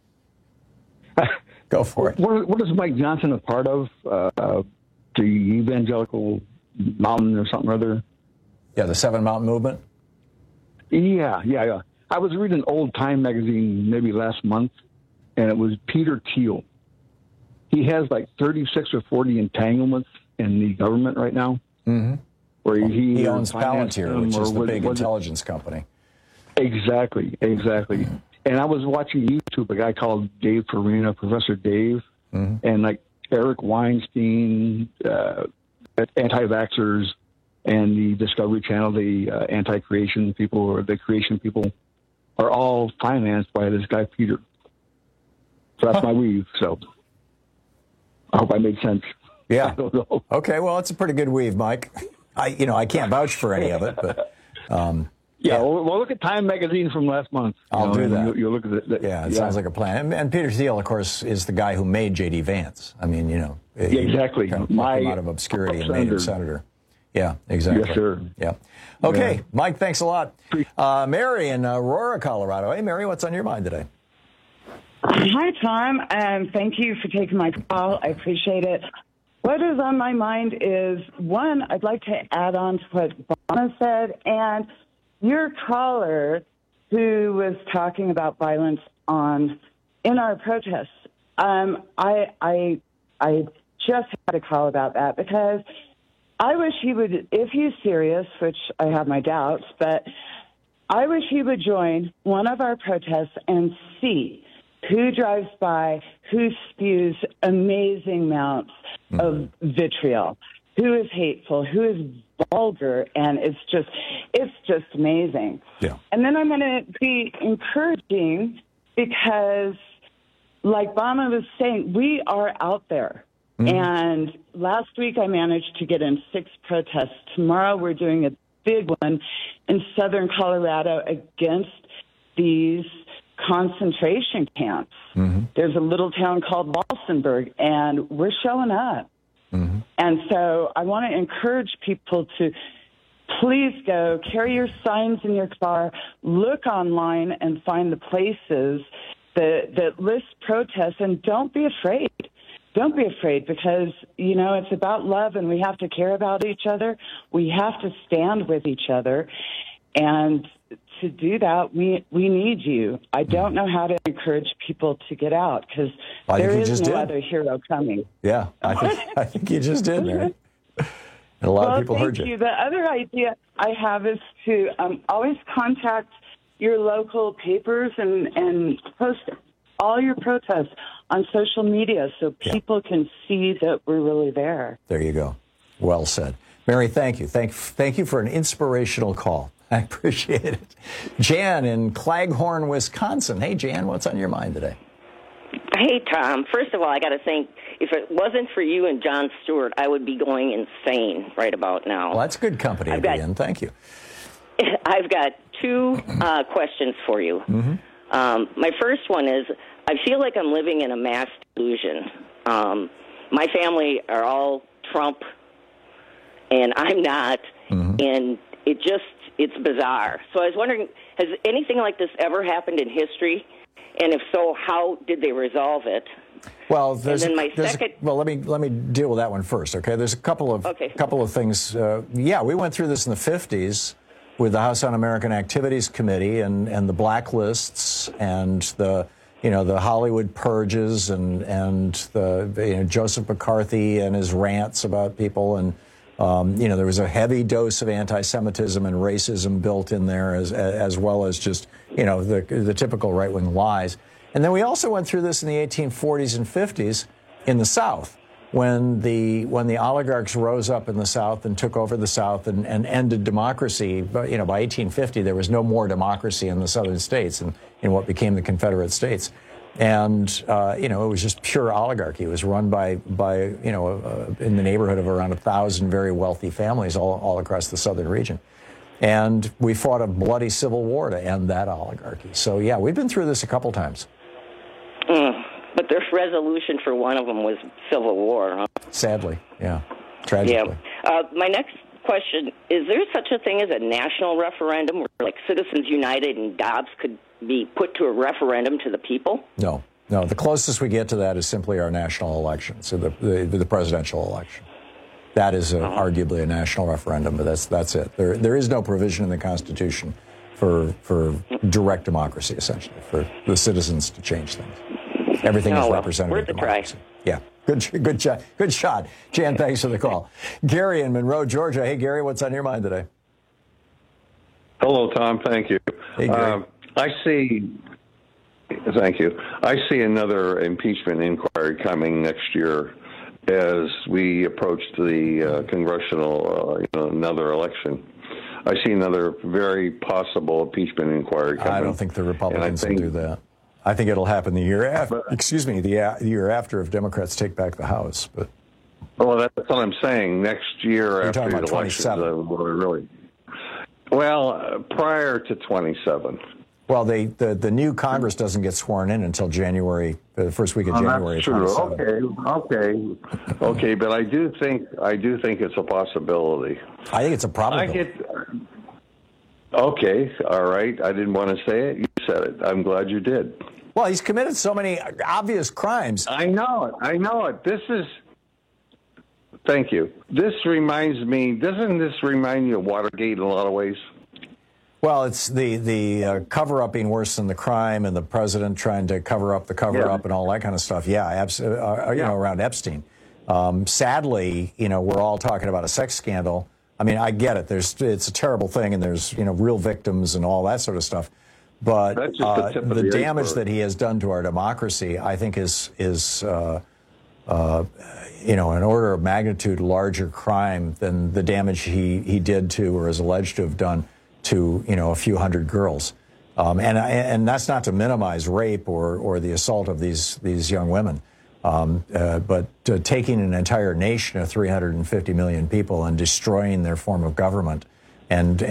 Go for it. What is Mike Johnson a part of? The Evangelical Mountain or something or other? Yeah, the Seven Mountain Movement? Yeah. I was reading Old Time magazine maybe last month, and it was Peter Thiel. He has like 36 or 40 entanglements in the government right now. Mm-hmm. Where he owns Palantir, which is the big intelligence company. Exactly. And I was watching YouTube, a guy called Dave Farina, Professor Dave, and like Eric Weinstein, anti-vaxxers, and the Discovery Channel, the anti-creation people or the creation people, are all financed by this guy Peter. So that's my weave. So I hope I made sense. Yeah. I don't know. Okay. Well, it's a pretty good weave, Mike. I can't vouch for any of it, but. Yeah, well, look at Time magazine from last month. I'll do that. You'll look at it. It sounds like a plan. And Peter Thiel, of course, is the guy who made J.D. Vance. I mean, exactly. Kind of my him out of obscurity and made him senator. Yeah, exactly. Yes, sir. Yeah. Okay, Mike, thanks a lot. Mary in Aurora, Colorado. Hey, Mary, what's on your mind today? Hi, Tom. Thank you for taking my call. I appreciate it. What is on my mind is, one, I'd like to add on to what Obama said, and your caller who was talking about violence in our protests. I just had a call about that because I wish he would, if he's serious, which I have my doubts, but I wish he would join one of our protests and see who drives by, who spews amazing amounts of vitriol, who is hateful, who is vulgar, and it's just amazing. Yeah. And then I'm going to be encouraging because, like Obama was saying, we are out there. And last week I managed to get in 6 protests. Tomorrow we're doing a big one in southern Colorado against these concentration camps. There's a little town called Walsenburg, and we're showing up. And so I want to encourage people to please go, carry your signs in your car, look online and find the places that list protests, and don't be afraid. Don't be afraid, because, you know, it's about love, and we have to care about each other. We have to stand with each other. And to do that, we need you. I don't know how to encourage people to get out, because there is no other hero coming. Yeah, I think you just did, Mary. And a lot of people heard you. The other idea I have is to always contact your local papers and post all your protests on social media so people can see that we're really there. There you go. Well said. Mary, thank you. Thank you for an inspirational call. I appreciate it. Jan in Claghorn, Wisconsin. Hey, Jan, what's on your mind today? Hey, Tom. First of all, I got to think, if it wasn't for you and Jon Stewart, I would be going insane right about now. Well, that's good company to be in. Thank you. I've got two questions for you. My first one is, I feel like I'm living in a mass delusion. My family are all Trump, and I'm not, and it's bizarre. So I was wondering, has anything like this ever happened in history? And if so, how did they resolve it? Well, let me deal with that one first, okay? There's a couple of things. We went through this in the 50s with the House Un-American Activities Committee and the blacklists and the Hollywood purges and the Joseph McCarthy and his rants about people, and there was a heavy dose of anti-Semitism and racism built in there, as well as just the typical right-wing lies. And then we also went through this in the 1840s and 50s in the South, when the oligarchs rose up in the South and took over the South and ended democracy. But by 1850, there was no more democracy in the southern states and in what became the Confederate States. And it was just pure oligarchy. It was run by in the neighborhood of around 1,000 very wealthy families all across the southern region. And we fought a bloody civil war to end that oligarchy. So yeah, we've been through this a couple times. But the resolution for one of them was civil war, huh? Sadly, yeah. Tragically. Yeah. My next question, is there such a thing as a national referendum where, like, Citizens United and Dobbs could be put to a referendum to the people? No. The closest we get to that is simply our national election, so the presidential election. That is arguably a national referendum, but that's it. There is no provision in the Constitution for direct democracy, essentially, for the citizens to change things. Everything is representative democracy. Yeah, good shot. Jan, thanks for the call. Gary in Monroe, Georgia. Hey, Gary, what's on your mind today? Hello, Tom. Thank you. Hey, Gary. Thank you. I see another impeachment inquiry coming next year as we approach the congressional, another election. I see another very possible impeachment inquiry coming. I don't think the Republicans will do that. I think it'll happen the year after. The year after, if Democrats take back the House. But that's what I'm saying. Next year after the elections, really. Well, prior to 27. Well, the new Congress doesn't get sworn in until January, the first week of January. That's true. Okay. But I do think it's a possibility. I think it's a probability. Okay, all right. I didn't want to say it. You said it. I'm glad you did. Well, he's committed so many obvious crimes. I know it. Thank you. This reminds me, doesn't this remind you of Watergate in a lot of ways? Well, it's the cover-up being worse than the crime, and the president trying to cover up the cover-up and all that kind of stuff. Yeah, absolutely. Around Epstein. Sadly, we're all talking about a sex scandal. I mean, I get it. It's a terrible thing, and there's real victims and all that sort of stuff. But the damage that he has done to our democracy, I think, is an order of magnitude larger crime than the damage he did to, or is alleged to have done to, a few hundred girls. And that's not to minimize rape or the assault of these young women. But taking an entire nation of 350 million people and destroying their form of government And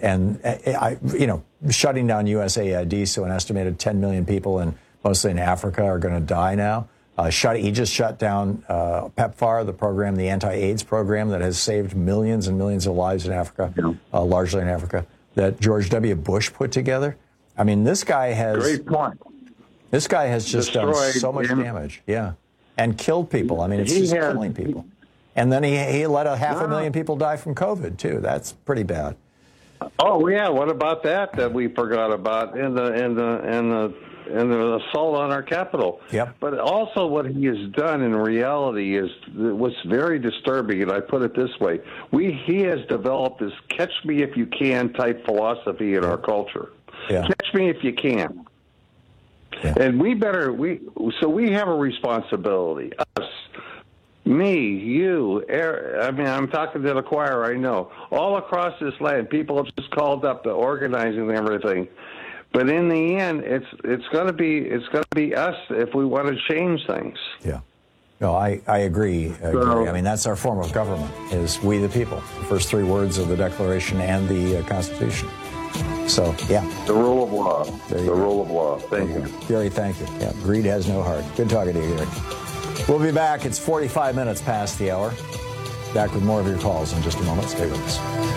shutting down USAID, so an estimated 10 million people, and mostly in Africa, are going to die now. He just shut down PEPFAR, the program, the anti-AIDS program that has saved millions and millions of lives in Africa, largely in Africa, that George W. Bush put together. I mean, this guy has... Great point. This guy has just done so much damage, and killed people. I mean, it's just killing people. And then he let 500,000 people die from COVID, too. That's pretty bad. Oh, yeah. What about that we forgot about in the assault on our Capitol? Yep. But also what he has done in reality is what's very disturbing, and I put it this way. He has developed this catch me if you can type philosophy in our culture. Yeah. Catch me if you can. Yeah. And we have a responsibility, us, me, you, I'm talking to the choir, I know. All across this land, people have just called up to organizing and everything. But in the end, it's going to be us if we want to change things. Yeah. No, I agree. I mean, that's our form of government, is we the people. The first three words of the Declaration and the Constitution. So, yeah. The rule of law. Rule of law. Thank you. Gary, thank you. Yeah, greed has no heart. Good talking to you, Gary. We'll be back. It's 45 minutes past the hour. Back with more of your calls in just a moment. Stay with us.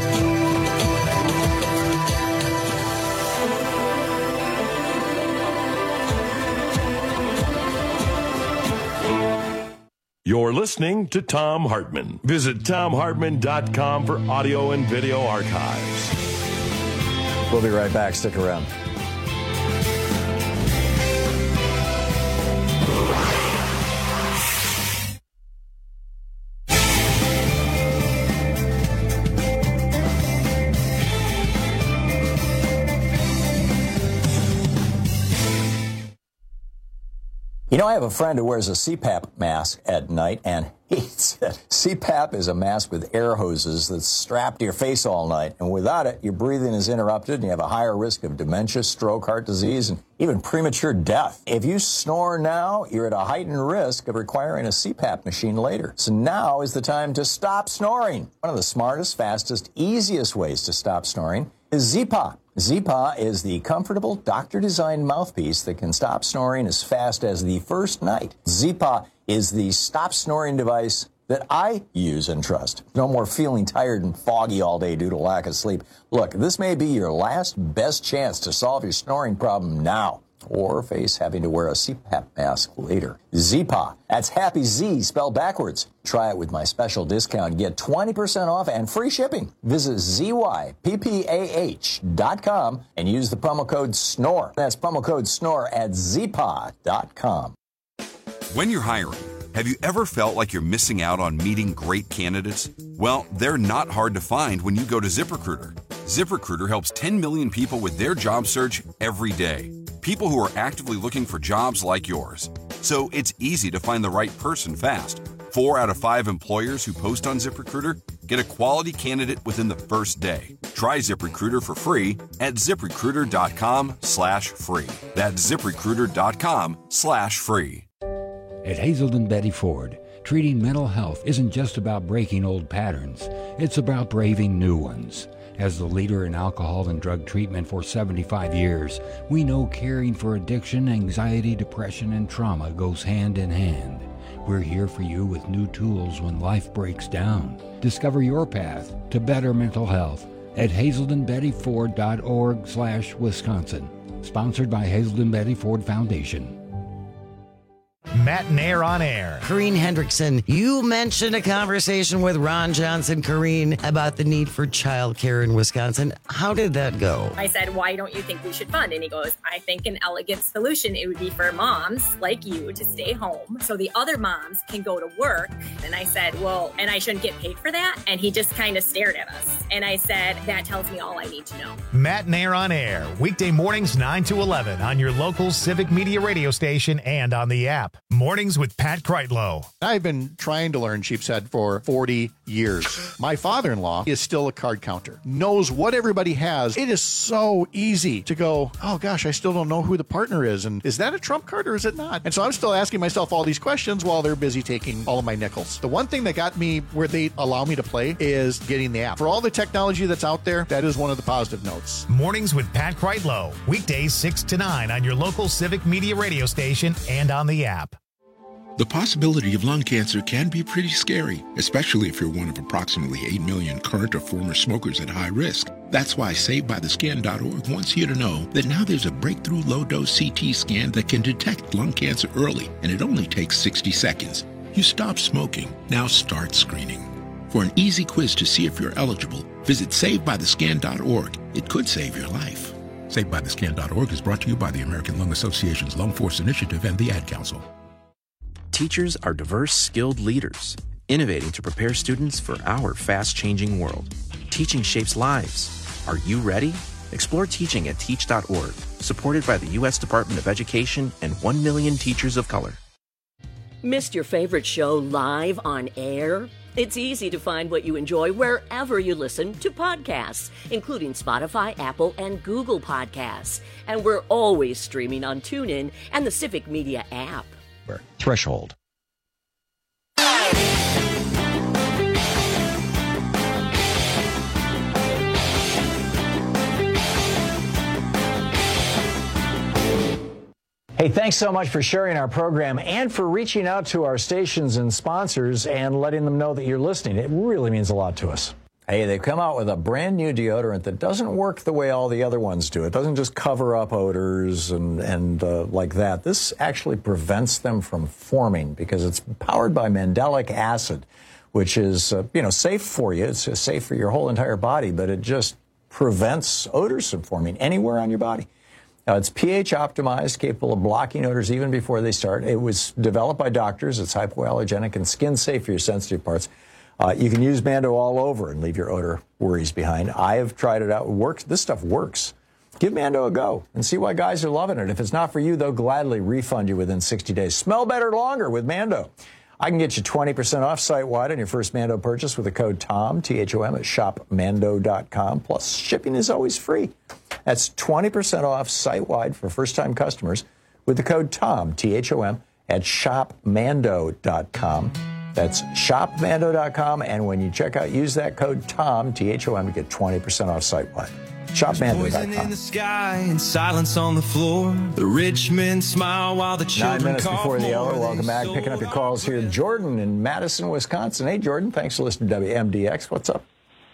You're listening to Thom Hartmann. Visit ThomHartmann.com for audio and video archives. We'll be right back. Stick around. You know, I have a friend who wears a CPAP mask at night, and he said CPAP is a mask with air hoses that's strapped to your face all night, and without it, your breathing is interrupted, and you have a higher risk of dementia, stroke, heart disease, and even premature death. If you snore now, you're at a heightened risk of requiring a CPAP machine later. So now is the time to stop snoring. One of the smartest, fastest, easiest ways to stop snoring is Zyppah. Zyppah is the comfortable, doctor-designed mouthpiece that can stop snoring as fast as the first night. Zyppah is the stop snoring device that I use and trust. No more feeling tired and foggy all day due to lack of sleep. Look, this may be your last best chance to solve your snoring problem now, or face having to wear a CPAP mask later. Zyppah. That's Happy Z spelled backwards. Try it with my special discount. Get 20% off and free shipping. Visit ZYPPAH.com and use the promo code SNORE. That's promo code SNORE at Zyppah.com. When you're hiring, have you ever felt like you're missing out on meeting great candidates? Well, they're not hard to find when you go to ZipRecruiter. ZipRecruiter helps 10 million people with their job search every day. People who are actively looking for jobs like yours. So it's easy to find the right person fast. 4 out of 5 employers who post on ZipRecruiter get a quality candidate within the first day. Try ZipRecruiter for free at ZipRecruiter.com/free. That's ZipRecruiter.com/free. At Hazelden Betty Ford, treating mental health isn't just about breaking old patterns. It's about braving new ones. As the leader in alcohol and drug treatment for 75 years, we know caring for addiction, anxiety, depression, and trauma goes hand in hand. We're here for you with new tools when life breaks down. Discover your path to better mental health at hazeldenbettyford.org/Wisconsin. Sponsored by Hazelden Betty Ford Foundation. Matt Nair on air. Corrine Hendrickson, you mentioned a conversation with Ron Johnson, Corrine, about the need for childcare in Wisconsin. How did that go? I said, why don't you think we should fund? And he goes, I think an elegant solution, it would be for moms like you to stay home so the other moms can go to work. And I said, well, and I shouldn't get paid for that? And he just kind of stared at us. And I said, that tells me all I need to know. Matt Nair on air, weekday mornings 9 to 11 on your local Civic Media radio station and on the app. Mornings with Pat Kreitlow. I've been trying to learn sheep's head for 40 years. My father-in-law is still a card counter, knows what everybody has. It is so easy to go, oh gosh, I still don't know who the partner is. And is that a trump card or is it not? And so I'm still asking myself all these questions while they're busy taking all of my nickels. The one thing that got me where they allow me to play is getting the app. For all the technology that's out there, that is one of the positive notes. Mornings with Pat Kreitlow. Weekdays 6 to 9 on your local Civic Media radio station and on the app. The possibility of lung cancer can be pretty scary, especially if you're one of approximately 8 million current or former smokers at high risk. That's why SaveByTheScan.org wants you to know that now there's a breakthrough low-dose CT scan that can detect lung cancer early, and it only takes 60 seconds. You stop smoking, now start screening. For an easy quiz to see if you're eligible, visit SaveByTheScan.org. It could save your life. SaveByTheScan.org is brought to you by the American Lung Association's Lung Force Initiative and the Ad Council. Teachers are diverse, skilled leaders, innovating to prepare students for our fast-changing world. Teaching shapes lives. Are you ready? Explore teaching at teach.org, supported by the U.S. Department of Education and 1 million teachers of color. Missed your favorite show live on air? It's easy to find what you enjoy wherever you listen to podcasts, including Spotify, Apple, and Google Podcasts. And we're always streaming on TuneIn and the Civic Media app. Threshold. Hey, thanks so much for sharing our program and for reaching out to our stations and sponsors and letting them know that you're listening. It really means a lot to us. Hey, they've come out with a brand new deodorant that doesn't work the way all the other ones do. It doesn't just cover up odors and like that. This actually prevents them from forming because it's powered by mandelic acid, which is, safe for you. It's safe for your whole entire body, but it just prevents odors from forming anywhere on your body. It's pH optimized, capable of blocking odors even before they start. It was developed by doctors. It's hypoallergenic and skin safe for your sensitive parts. You can use Mando all over and leave your odor worries behind. I have tried it out. It works. This stuff works. Give Mando a go and see why guys are loving it. If it's not for you, they'll gladly refund you within 60 days. Smell better longer with Mando. I can get you 20% off site-wide on your first Mando purchase with the code TOM, T-H-O-M, at shopmando.com. Plus, shipping is always free. That's 20% off site-wide for first-time customers with the code TOM, T-H-O-M, at shopmando.com. That's shopmando.com, and when you check out, use that code TOM, T-H-O-M, to get 20% off site-wide. Poison in the sky and silence on the floor. The rich men smile while the children 9 minutes before the hour. Welcome back. Picking up your calls here. Jordan in Madison, Wisconsin. Hey, Jordan. Thanks for listening to WMDX. What's up?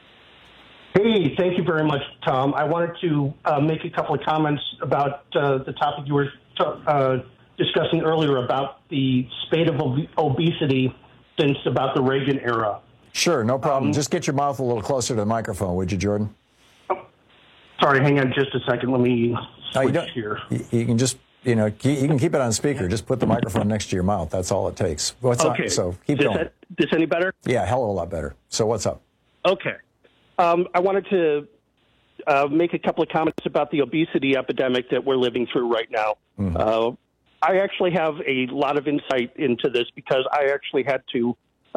Hey, thank you very much, Tom. I wanted to make a couple of comments about the topic you were discussing earlier about the spate of obesity since about the Reagan era. Sure, no problem. Just get your mouth a little closer to the microphone, would you, Jordan? Sorry, hang on just a second. Let me switch here. You can just, you can keep it on speaker. Just put the microphone next to your mouth. That's all it takes. What's up? So keep going. This any better? Yeah, hell of a lot better. So what's up? Okay. I wanted to make a couple of comments about the obesity epidemic that we're living through right now. Mm-hmm. I actually have a lot of insight into this because I actually had to...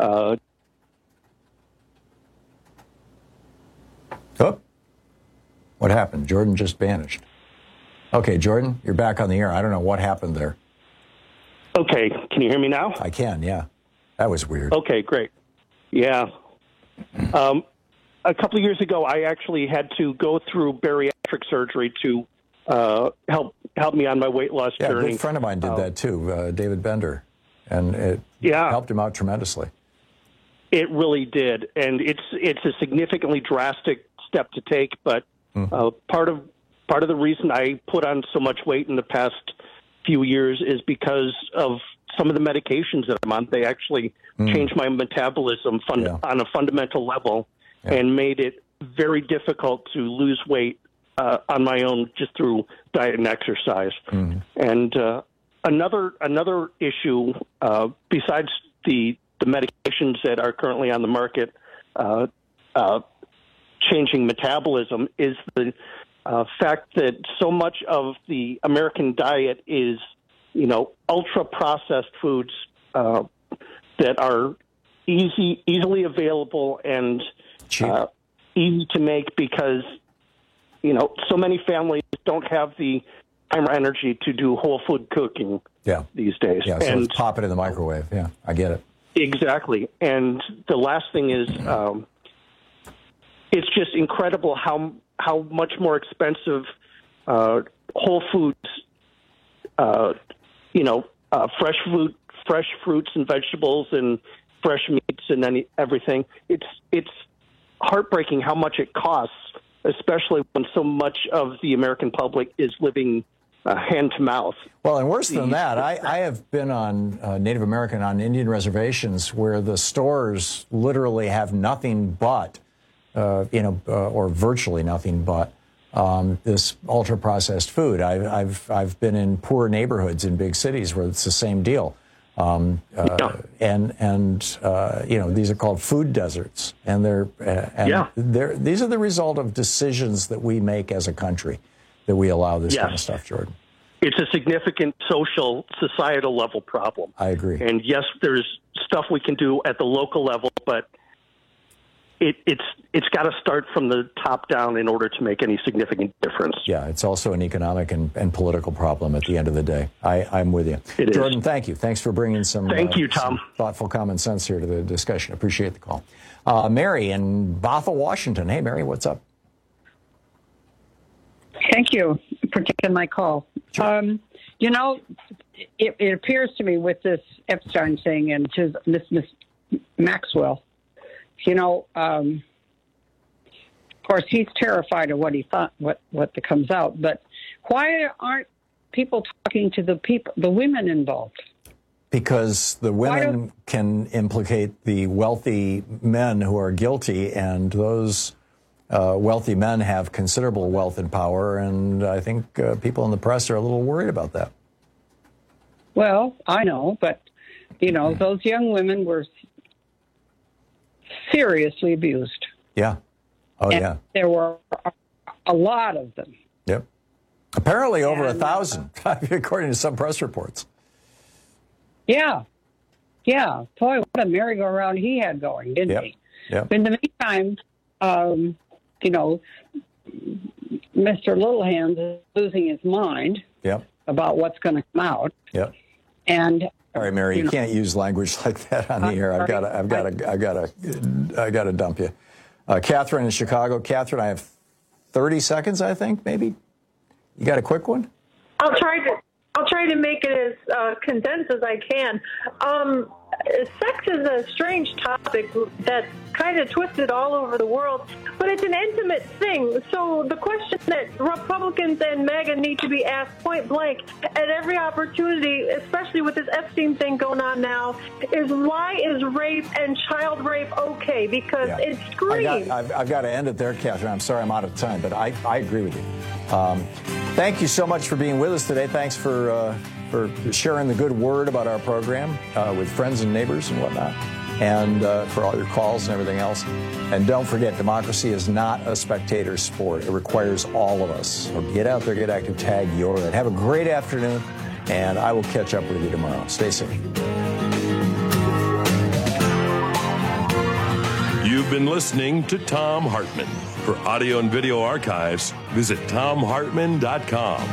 What happened? Jordan just vanished. Okay, Jordan, you're back on the air. I don't know what happened there. Okay, can you hear me now? I can, yeah. That was weird. Okay, great. Yeah. A couple of years ago, I actually had to go through bariatric surgery to help me on my weight loss journey. A good friend of mine did that too, David Bender, and it helped him out tremendously. It really did, and it's a significantly drastic step to take, but part of the reason I put on so much weight in the past few years is because of some of the medications that I'm on. They actually changed my metabolism on a fundamental level and made it very difficult to lose weight on my own just through diet and exercise. And another issue besides the medications that are currently on the market changing metabolism is the fact that so much of the American diet is ultra processed foods that are easily available and easy to make because, so many families don't have the time or energy to do whole food cooking these days. Yeah, so let's pop it in the microwave. Yeah, I get it. Exactly. And the last thing is it's just incredible how much more expensive whole foods, fresh fruits and vegetables and fresh meats and everything. It's heartbreaking how much it costs, especially when so much of the American public is living hand to mouth. Well, and worse than that, I have been on Native American, on Indian reservations where the stores literally have nothing but, or virtually nothing but this ultra-processed food. I've been in poor neighborhoods in big cities where it's the same deal. And these are called food deserts, and these are the result of decisions that we make as a country, that we allow this kind of stuff, Jordan. It's a significant social, societal level problem. I agree. And yes, there's stuff we can do at the local level, but it's got to start from the top down in order to make any significant difference. Yeah, it's also an economic and political problem at the end of the day. I'm with you. Jordan, thank you. Thanks for bringing some Thank you, Tom. Some thoughtful common sense here to the discussion. Appreciate the call. Mary in Bothell, Washington. Hey, Mary, what's up? Thank you for taking my call. Sure. It appears to me with this Epstein thing and Miss Maxwell, of course, he's terrified of what he thought, what comes out. But why aren't people talking to the women involved? Because the women can implicate the wealthy men who are guilty, and those wealthy men have considerable wealth and power, and I think people in the press are a little worried about that. Well, I know, but, those young women were seriously abused. Yeah. Oh, and yeah. There were a lot of them. Yep. Apparently over 1,000, according to some press reports. Yeah. Yeah. Boy, what a merry-go-round he had going, didn't he? Yep. In the meantime, Mr. Littlehands is losing his mind about what's going to come out. Yep. And all right, Mary, you can't use language like that on the air. I've got to dump you. Catherine in Chicago. Catherine, I have 30 seconds, I think, maybe. You got a quick one? I'll try to make it as condensed as I can. Sex is a strange topic that's kind of twisted all over the world, but it's an intimate thing. So the question that Republicans and MAGA need to be asked point blank at every opportunity, especially with this Epstein thing going on now, is why is rape and child rape okay? Because it screams. I've got to end it there, Catherine. I'm sorry I'm out of time, but I agree with you. Thank you so much for being with us today. Thanks for sharing the good word about our program with friends and neighbors and whatnot, and for all your calls and everything else. And don't forget, democracy is not a spectator sport. It requires all of us. So get out there, get active, tag your red. Have a great afternoon, and I will catch up with you tomorrow. Stay safe. You've been listening to Thom Hartmann. For audio and video archives, visit ThomHartmann.com.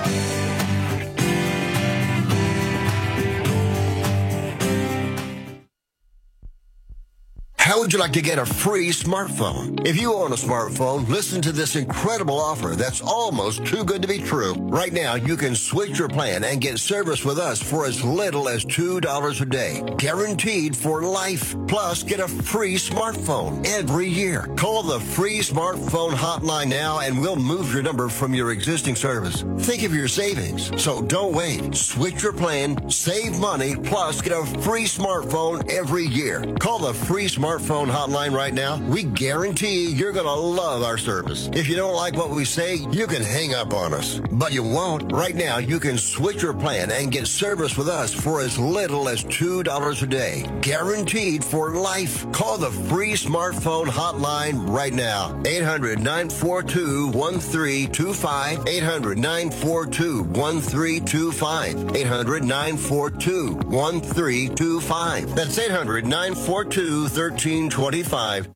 How would you like to get a free smartphone? If you own a smartphone, listen to this incredible offer that's almost too good to be true. Right now, you can switch your plan and get service with us for as little as $2 a day. Guaranteed for life. Plus, get a free smartphone every year. Call the free smartphone hotline now and we'll move your number from your existing service. Think of your savings. So don't wait. Switch your plan, save money, plus get a free smartphone every year. Call the free smartphone smartphone hotline right now, we guarantee you're going to love our service. If you don't like what we say, you can hang up on us. But you won't. Right now, you can switch your plan and get service with us for as little as $2 a day. Guaranteed for life. Call the free smartphone hotline right now. 800-942-1325. 800-942-1325. 800-942-1325. That's 800-942-1325.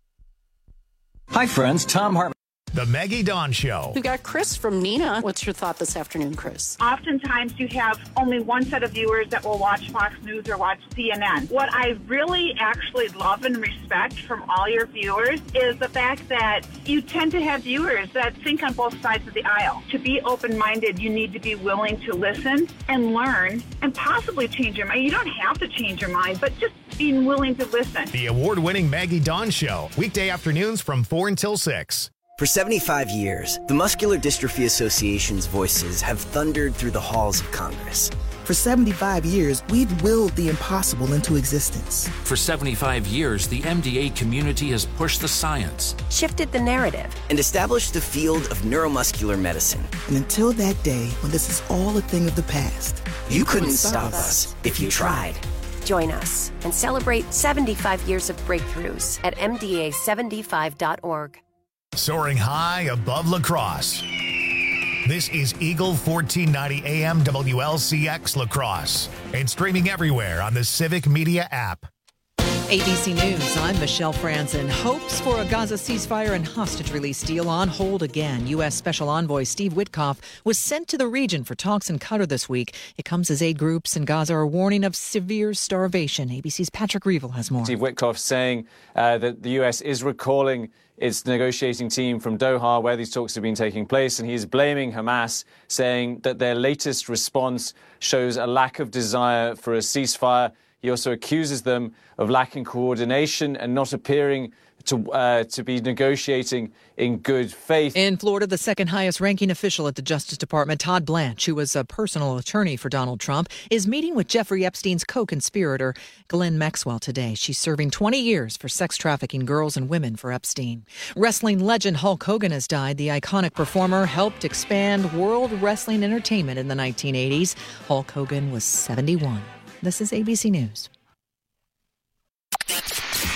Hi, friends. Tom Hartman. The Maggie Dawn Show. We've got Chris from Nina. What's your thought this afternoon, Chris? Oftentimes you have only one set of viewers that will watch Fox News or watch CNN. What I really actually love and respect from all your viewers is the fact that you tend to have viewers that think on both sides of the aisle. To be open-minded, you need to be willing to listen and learn and possibly change your mind. You don't have to change your mind, but just being willing to listen. The award-winning Maggie Dawn Show. Weekday afternoons from 4 until 6. For 75 years, the Muscular Dystrophy Association's voices have thundered through the halls of Congress. For 75 years, we've willed the impossible into existence. For 75 years, the MDA community has pushed the science, shifted the narrative, and established the field of neuromuscular medicine. And until that day when this is all a thing of the past, you couldn't stop us if you tried. Join us and celebrate 75 years of breakthroughs at MDA75.org. Soaring high above La Crosse. This is Eagle 1490 AM WLCX La Crosse and streaming everywhere on the Civic Media app. ABC News, I'm Michelle Franzen. Hopes for a Gaza ceasefire and hostage release deal on hold again. U.S. Special Envoy Steve Witkoff was sent to the region for talks in Qatar this week. It comes as aid groups in Gaza are warning of severe starvation. ABC's Patrick Reevell has more. Steve Witkoff saying that the U.S. is recalling its negotiating team from Doha, where these talks have been taking place, and he's blaming Hamas, saying that their latest response shows a lack of desire for a ceasefire. He also accuses them of lacking coordination and not appearing to be negotiating in good faith. In Florida, the second highest ranking official at the Justice Department, Todd Blanche, who was a personal attorney for Donald Trump, is meeting with Jeffrey Epstein's co-conspirator, Ghislaine Maxwell, today. She's serving 20 years for sex trafficking girls and women for Epstein. Wrestling legend Hulk Hogan has died. The iconic performer helped expand world wrestling entertainment in the 1980s. Hulk Hogan was 71. This is ABC News.